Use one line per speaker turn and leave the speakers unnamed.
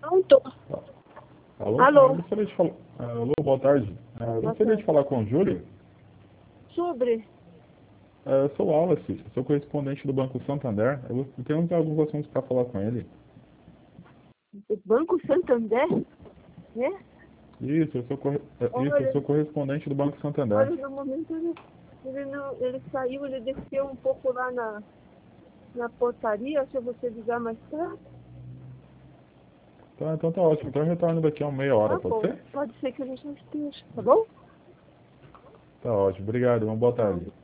Não tô.
Alô?
Alô?
Gostaria de falar... alô, boa tarde.
Boa
Gostaria de
tarde.
falar com o Júlio.
Sobre
Eu sou o Wallace, sou correspondente do Banco Santander. Eu tenho alguns assuntos para falar com ele.
o Banco Santander, né?
Eu
Olha,
sou correspondente do Banco Santander.
olha, no momento ele saiu, ele desceu um pouco lá na portaria, se você ligar mais tarde.
Tá, então tá ótimo. Então eu retorno daqui a uma meia hora,
Tá
pode
bom,
ser?
pode ser que a gente não esteja, tá bom?
Tá ótimo. Obrigado. Uma boa
Tá.
tarde.